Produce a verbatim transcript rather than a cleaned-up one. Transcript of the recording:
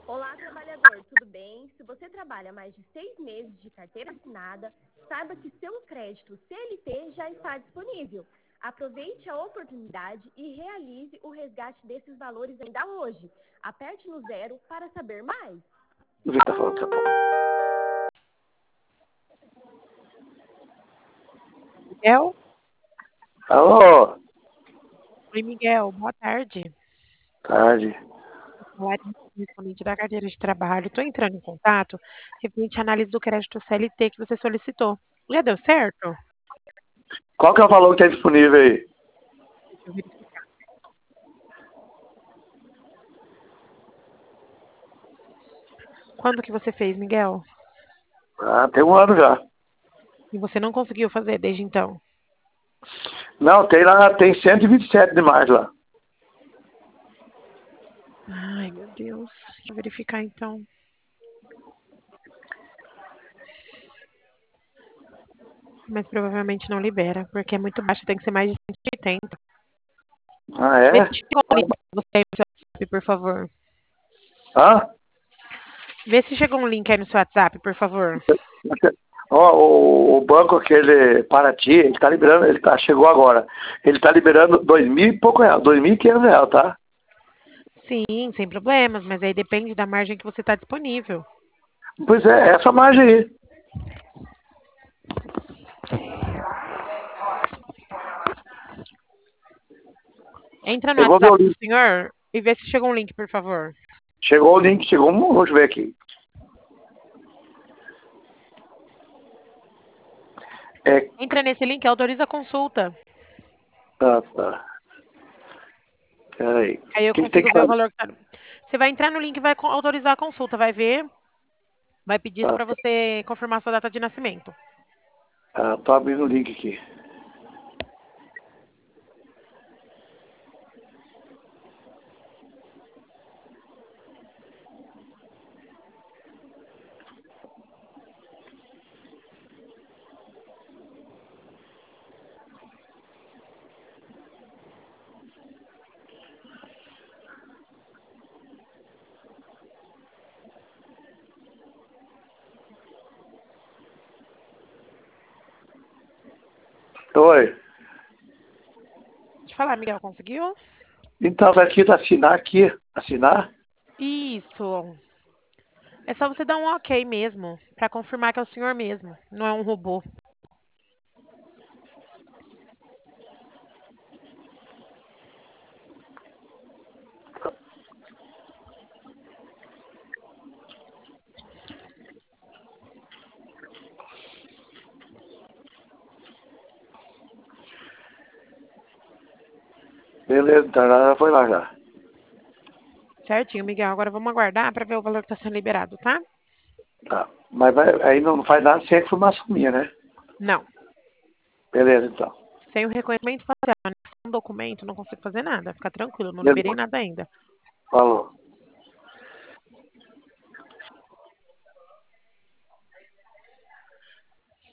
Olá, trabalhador, tudo bem? Se você trabalha mais de seis meses de carteira assinada, saiba que seu crédito C L T já está disponível. Aproveite a oportunidade e realize o resgate desses valores ainda hoje. Aperte no zero para saber mais. O Vitor falando que tá bom. Miguel? Alô, Oi, Miguel, boa tarde. tarde. Salário correspondente da carteira de trabalho. Estou entrando em contato referente à análise do crédito C L T que você solicitou. Já deu certo? Qual que é o valor que tá disponível aí? Deixa eu verificar. Quando que você fez, Miguel? Ah, tem um ano já. E você não conseguiu fazer desde então? Não, tem lá, tem cento e vinte e sete demais lá. Ai, meu Deus. Deixa eu verificar então. Mas provavelmente não libera, porque é muito baixo, tem que ser mais de cento e oitenta. Ah, Vê é? se chegou um link pra você aí no seu WhatsApp, por favor. Hã? Vê se chegou um link aí no seu WhatsApp, por favor. Ó, o, o banco aquele Paraty, ele tá liberando, ele tá, chegou agora. Ele tá liberando dois mil e pouco real, dois mil e quinhentos real, tá? Sim, sem problemas, mas aí depende da margem que você está disponível. Pois é, essa margem aí. Entra no Eu vou ver o WhatsApp do link. senhor e vê se chegou um link, por favor. Chegou o link, chegou um, deixa eu ver aqui. É, Entra nesse link, autoriza a consulta. tá, tá. Peraí. Aí eu O que, que tem consigo que ver o fazer? valor que tá. Você vai entrar no link e vai co- autorizar a consulta, vai ver, vai pedir Tá, para você confirmar sua data de nascimento. tá, tô abrindo o link aqui. Oi. Deixa eu falar, Miguel, conseguiu? Então, vai aqui, assinar aqui. Assinar? Isso. É só você dar um ok mesmo, para confirmar que é o senhor mesmo, não é um robô. Beleza, então já foi lá já. Certinho, Miguel. Agora vamos aguardar para ver o valor que está sendo liberado, tá? Tá. Mas vai, aí não faz nada sem a informação minha, né? Não. Beleza, então. Sem o reconhecimento facial, né? Um documento, não consigo fazer nada. Fica tranquilo, não Beleza. liberei nada ainda. Falou.